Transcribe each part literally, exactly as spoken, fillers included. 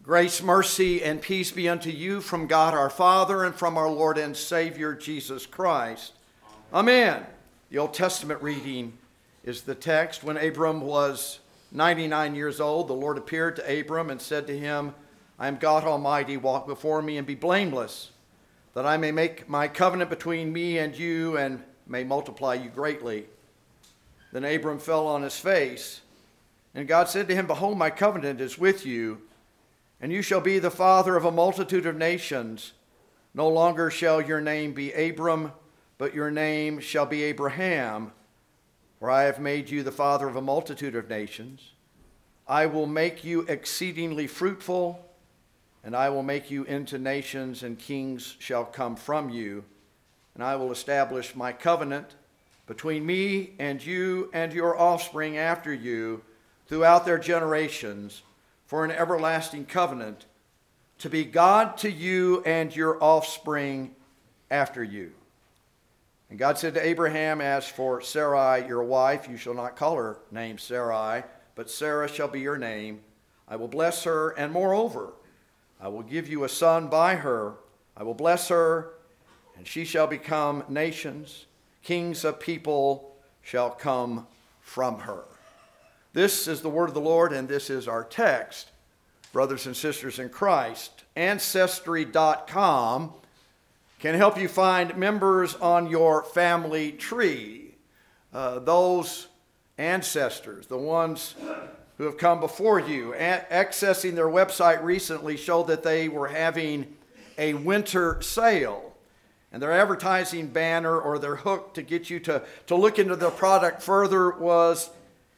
Grace, mercy, and peace be unto you from God our Father and from our Lord and Savior Jesus Christ. Amen. The Old Testament reading is the text. When Abram was ninety-nine years old, the Lord appeared to Abram and said to him, I am God Almighty, walk before me and be blameless, that I may make my covenant between me and you and may multiply you greatly. Then Abram fell on his face, and God said to him, Behold, my covenant is with you, and you shall be the father of a multitude of nations. No longer shall your name be Abram, but your name shall be Abraham, for I have made you the father of a multitude of nations. I will make you exceedingly fruitful, and I will make you into nations, and kings shall come from you. And I will establish my covenant between me and you and your offspring after you throughout their generations, for an everlasting covenant, to be God to you and your offspring after you. And God said to Abraham, As for Sarai, your wife, you shall not call her name Sarai, but Sarah shall be your name. I will bless her, and moreover, I will give you a son by her. I will bless her, and she shall become nations. Kings of people shall come from her. This is the word of the Lord, and this is our text. Brothers and sisters in Christ, Ancestry dot com can help you find members on your family tree. Uh, those ancestors, the ones who have come before you. A- accessing their website recently showed that they were having a winter sale. And their advertising banner or their hook to get you to, to look into the product further was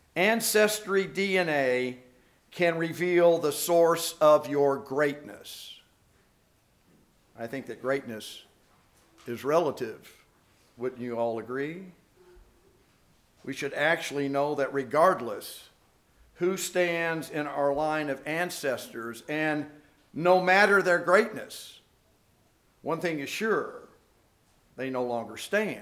Ancestry D N A can reveal the source of your greatness. I think that greatness is relative. Wouldn't you all agree? We should actually know that regardless who stands in our line of ancestors, and no matter their greatness, one thing is sure, they no longer stand.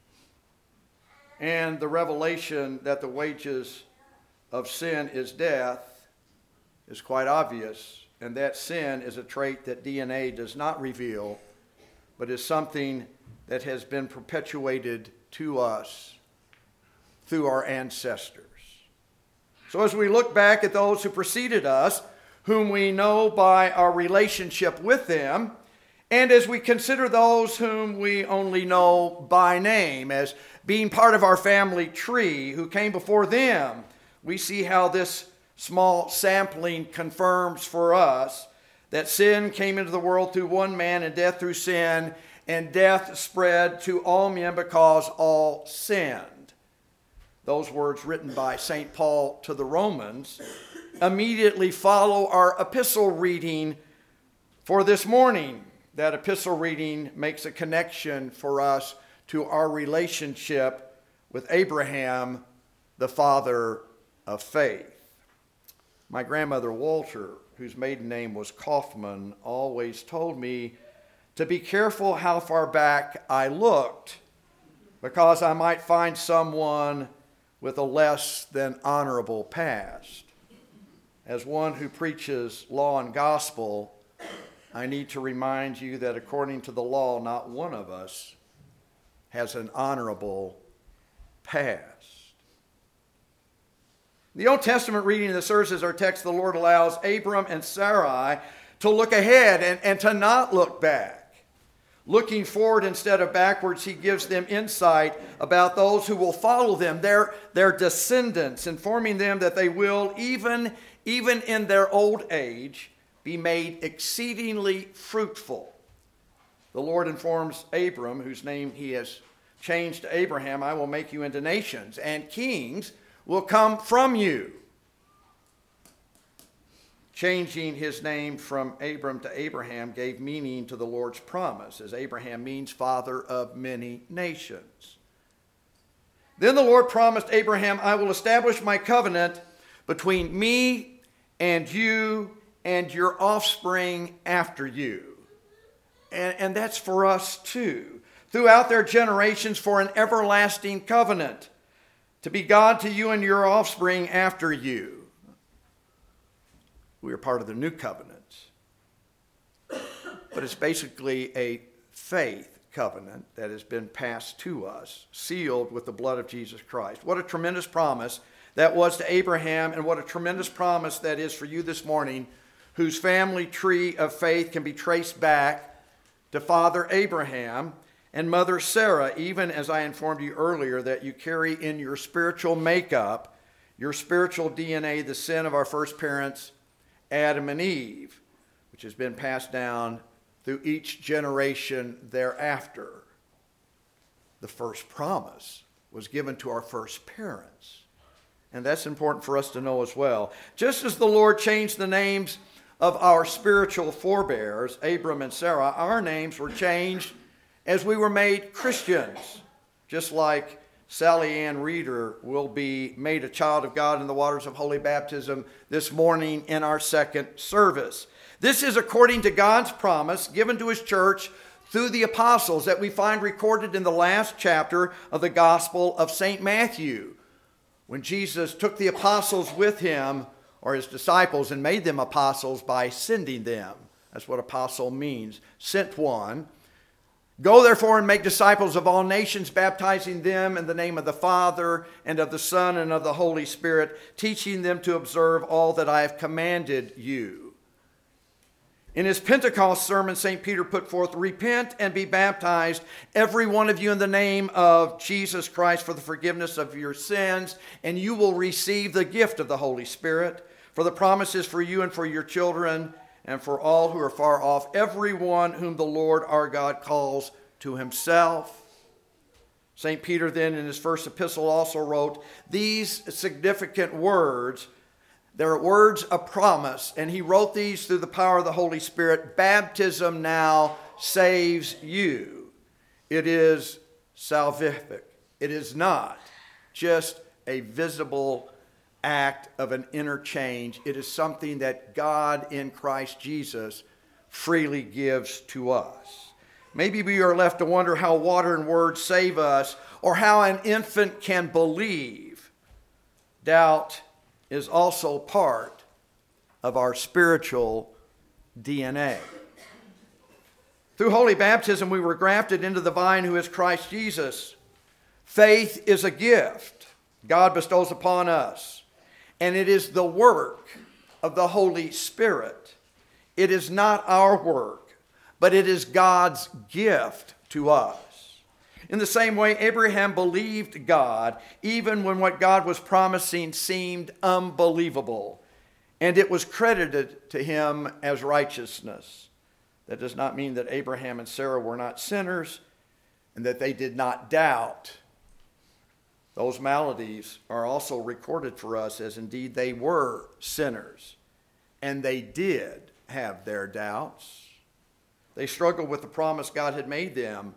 And the revelation that the wages of sin is death is quite obvious, and that sin is a trait that D N A does not reveal, but is something that has been perpetuated to us through our ancestors. So as we look back at those who preceded us, whom we know by our relationship with them, and as we consider those whom we only know by name as being part of our family tree, who came before them, we see how this small sampling confirms for us that sin came into the world through one man and death through sin, and death spread to all men because all sinned. Those words written by Saint Paul to the Romans immediately follow our epistle reading for this morning. That epistle reading makes a connection for us to our relationship with Abraham, the father of faith. My grandmother Walter, whose maiden name was Kaufman, always told me to be careful how far back I looked, because I might find someone with a less than honorable past. As one who preaches law and gospel, I need to remind you that according to the law, not one of us has an honorable past. The Old Testament reading that serves as our text, the Lord allows Abram and Sarai to look ahead and, and to not look back. Looking forward instead of backwards, he gives them insight about those who will follow them, their, their descendants, informing them that they will, even, even in their old age, be made exceedingly fruitful. The Lord informs Abram, whose name he has changed to Abraham, I will make you into nations, and kings will come from you. Changing his name from Abram to Abraham gave meaning to the Lord's promise, as Abraham means father of many nations. Then the Lord promised Abraham, I will establish my covenant between me and you and your offspring after you. And, and that's for us too. Throughout their generations, for an everlasting covenant, to be God to you and your offspring after you. We are part of the new covenant. But it's basically a faith covenant that has been passed to us, sealed with the blood of Jesus Christ. What a tremendous promise that was to Abraham, and what a tremendous promise that is for you this morning, whose family tree of faith can be traced back to Father Abraham and Mother Sarah, even as I informed you earlier that you carry in your spiritual makeup, your spiritual D N A, the sin of our first parents, Adam and Eve, which has been passed down through each generation thereafter. The first promise was given to our first parents. And that's important for us to know as well. Just as the Lord changed the names of our spiritual forebears, Abram and Sarah, our names were changed as we were made Christians. Just like Sally Ann Reeder will be made a child of God in the waters of holy baptism this morning in our second service. This is according to God's promise given to his church through the apostles that we find recorded in the last chapter of the Gospel of Saint Matthew, when Jesus took the apostles with him, or his disciples, and made them apostles by sending them. That's what apostle means, sent one. Go therefore and make disciples of all nations, baptizing them in the name of the Father and of the Son and of the Holy Spirit, teaching them to observe all that I have commanded you. In his Pentecost sermon, Saint Peter put forth, repent and be baptized, every one of you, in the name of Jesus Christ for the forgiveness of your sins, and you will receive the gift of the Holy Spirit. For the promise is for you and for your children and for all who are far off, everyone whom the Lord our God calls to himself. Saint Peter then in his first epistle also wrote these significant words. They're words of promise, and he wrote these through the power of the Holy Spirit. Baptism now saves you. It is salvific. It is not just a visible act of an interchange. It is something that God in Christ Jesus freely gives to us. Maybe we are left to wonder how water and word save us, or how an infant can believe. Doubt is also part of our spiritual D N A. Through holy baptism, we were grafted into the vine who is Christ Jesus. Faith is a gift God bestows upon us. And it is the work of the Holy Spirit. It is not our work, but it is God's gift to us. In the same way, Abraham believed God, even when what God was promising seemed unbelievable, and it was credited to him as righteousness. That does not mean that Abraham and Sarah were not sinners, and that they did not doubt. Those maladies are also recorded for us as indeed they were sinners, and they did have their doubts. They struggled with the promise God had made them.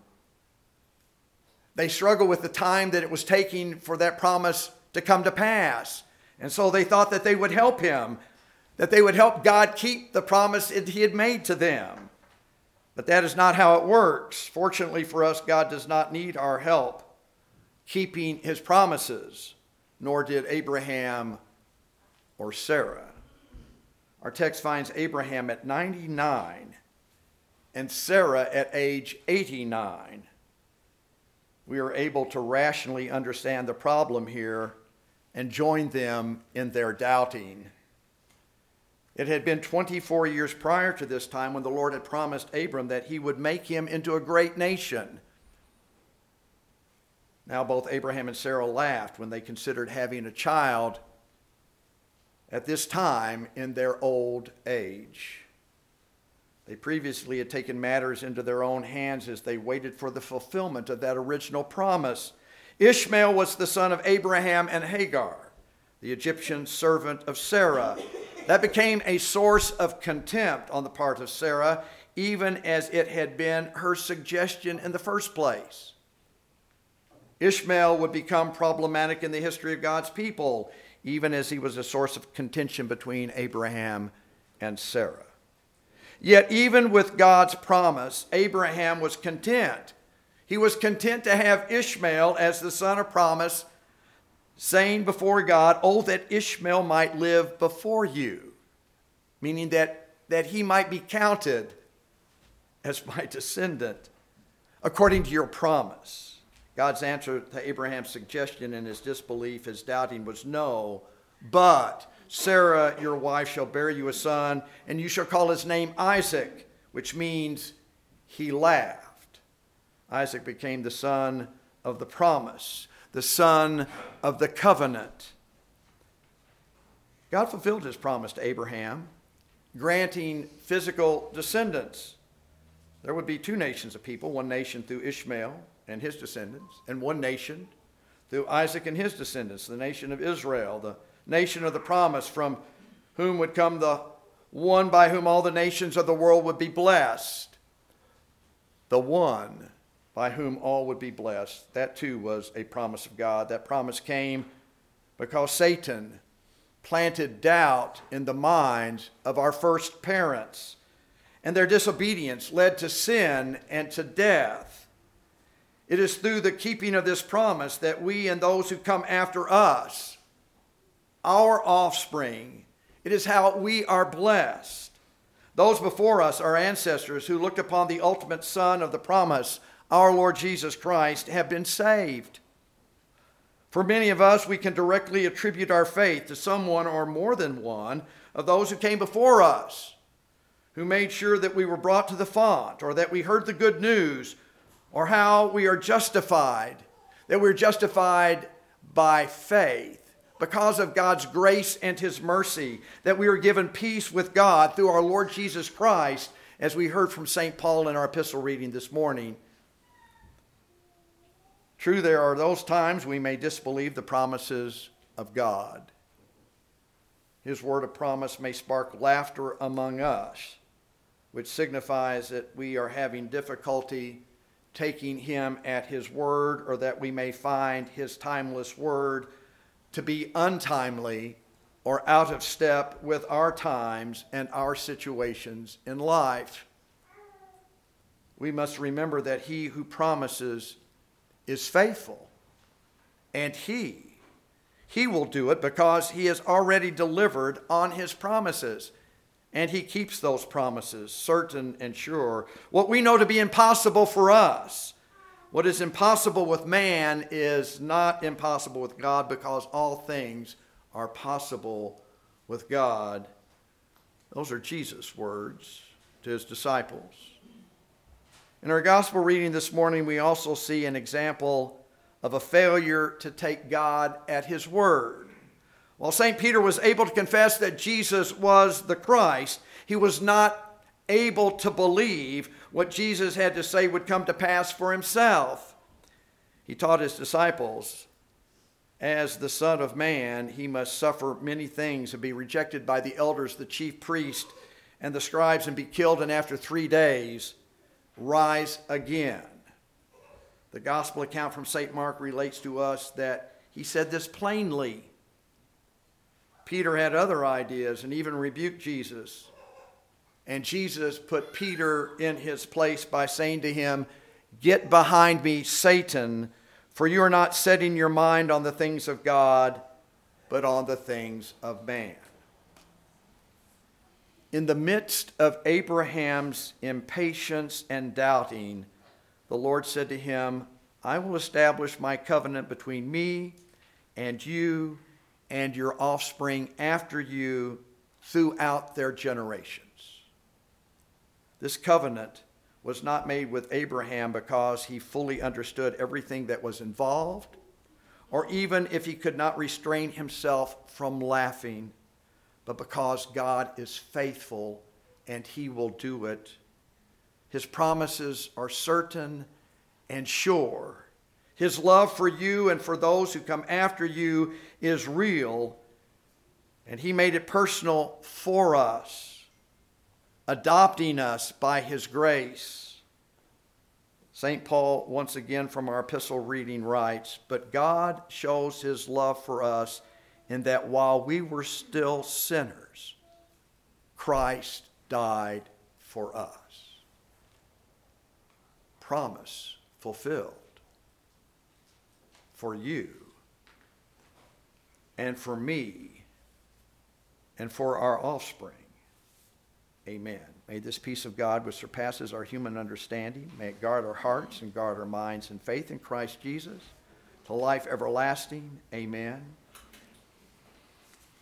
They struggled with the time that it was taking for that promise to come to pass. And so they thought that they would help him, that they would help God keep the promise that he had made to them. But that is not how it works. Fortunately for us, God does not need our help keeping his promises, nor did Abraham or Sarah. Our text finds Abraham at ninety-nine and Sarah at age eighty-nine. We are able to rationally understand the problem here and join them in their doubting. It had been twenty-four years prior to this time when the Lord had promised Abram that he would make him into a great nation. Now both Abraham and Sarah laughed when they considered having a child at this time in their old age. They previously had taken matters into their own hands as they waited for the fulfillment of that original promise. Ishmael was the son of Abraham and Hagar, the Egyptian servant of Sarah. That became a source of contempt on the part of Sarah, even as it had been her suggestion in the first place. Ishmael would become problematic in the history of God's people, even as he was a source of contention between Abraham and Sarah. Yet even with God's promise, Abraham was content. He was content to have Ishmael as the son of promise, saying before God, "Oh, that Ishmael might live before you." meaning that, that he might be counted as my descendant according to your promise. God's answer to Abraham's suggestion in his disbelief, his doubting, was no, but Sarah, your wife, shall bear you a son, and you shall call his name Isaac, which means he laughed. Isaac became the son of the promise, the son of the covenant. God fulfilled his promise to Abraham, granting physical descendants. There would be two nations of people, one nation through Ishmael and his descendants, and one nation through Isaac and his descendants, the nation of Israel, the nation of the promise, from whom would come the one by whom all the nations of the world would be blessed. The one by whom all would be blessed. That too was a promise of God. That promise came because Satan planted doubt in the minds of our first parents, and their disobedience led to sin and to death. It is through the keeping of this promise that we and those who come after us, our offspring, it is how we are blessed. Those before us, our ancestors who looked upon the ultimate Son of the promise, our Lord Jesus Christ, have been saved. For many of us, we can directly attribute our faith to someone or more than one of those who came before us, who made sure that we were brought to the font, or that we heard the good news, or how we are justified, that we're justified by faith because of God's grace and his mercy, that we are given peace with God through our Lord Jesus Christ, as we heard from Saint Paul in our epistle reading this morning. True, there are those times we may disbelieve the promises of God. His word of promise may spark laughter among us, which signifies that we are having difficulty taking him at his word, or that we may find his timeless word to be untimely or out of step with our times and our situations in life. We must remember that he who promises is faithful, and he, he will do it because he has already delivered on his promises, and he keeps those promises certain and sure. What we know to be impossible for us, what is impossible with man, is not impossible with God, because all things are possible with God. Those are Jesus' words to his disciples. In our gospel reading this morning, we also see an example of a failure to take God at his word. While Saint Peter was able to confess that Jesus was the Christ, he was not able to believe what Jesus had to say would come to pass for himself. He taught his disciples, as the Son of Man, he must suffer many things and be rejected by the elders, the chief priests, and the scribes, and be killed, and after three days rise again. The gospel account from Saint Mark relates to us that he said this plainly. Peter had other ideas and even rebuked Jesus. And Jesus put Peter in his place by saying to him, "Get behind me, Satan, for you are not setting your mind on the things of God, but on the things of man." In the midst of Abraham's impatience and doubting, the Lord said to him, "I will establish my covenant between me and you and your offspring after you throughout their generations." This covenant was not made with Abraham because he fully understood everything that was involved, or even if he could not restrain himself from laughing, but because God is faithful and he will do it. His promises are certain and sure. His love for you and for those who come after you is real, and he made it personal for us, adopting us by his grace. Saint Paul, once again from our epistle reading, writes, "But God shows his love for us in that while we were still sinners, Christ died for us." Promise fulfilled for you and for me and for our offspring. Amen. May this peace of God, which surpasses our human understanding, may it guard our hearts and guard our minds in faith in Christ Jesus to life everlasting. Amen.